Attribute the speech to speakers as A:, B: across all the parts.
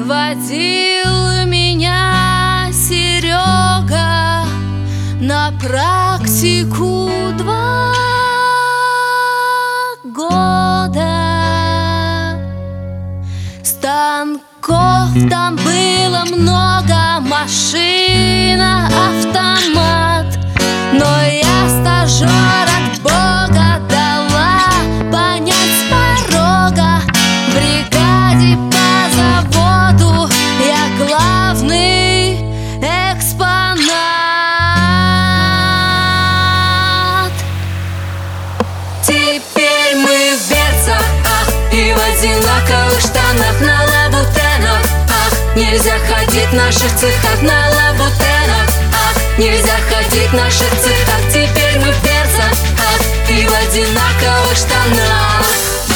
A: Водил меня Серега на практику 2 года. Станков там было много, машина, автомат. Но я стажер от Бога дала понять с порога. В бригаде по заводу я главный экспонат. Теперь мы в берцах, и в одинаковых штанах на лабутенах. Нельзя ходить в наших цехах на лабутенах. Нельзя ходить в наших цехах. Теперь мы в берцах, и в одинаковых штанах.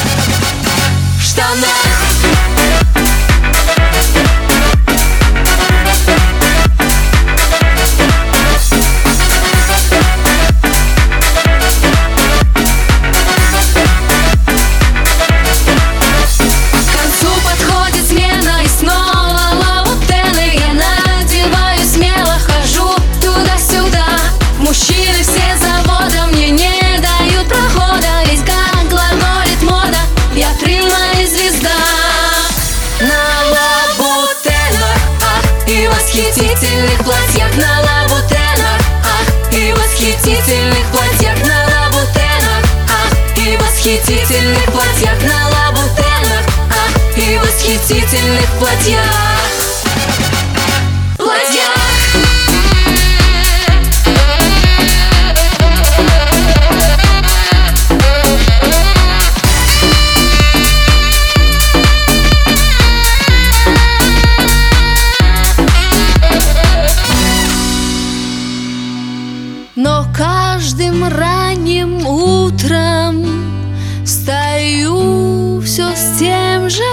A: Мужчины все завода мне не дают прохода. Ведь как глаголит мода, я прямая звезда. На лабутенах, и восхитительных платьях. На лабутенах, и восхитительных платьях. На лабутенах, и восхитительных платьях. На лабутенах, и восхитительных платьях. Но каждым ранним утром встаю все с тем же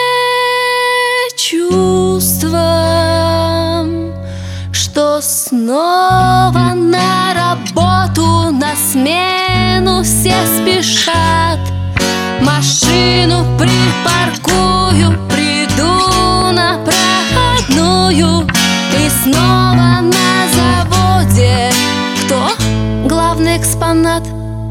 A: чувством, что снова на работу, на смену все спешат. Машину припаркую, приду на проходную, и снова на заводе кто главный экспонат?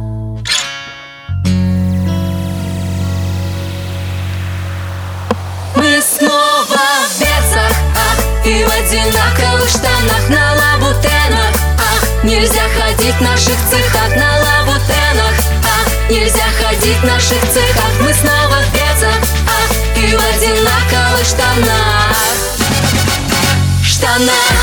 A: Мы снова в берцах, и в одинаковых штанах. На лабутенах, нельзя ходить в наших цехах. На лабутенах, нельзя ходить в наших цехах. Мы снова в берцах, и в одинаковых штанах.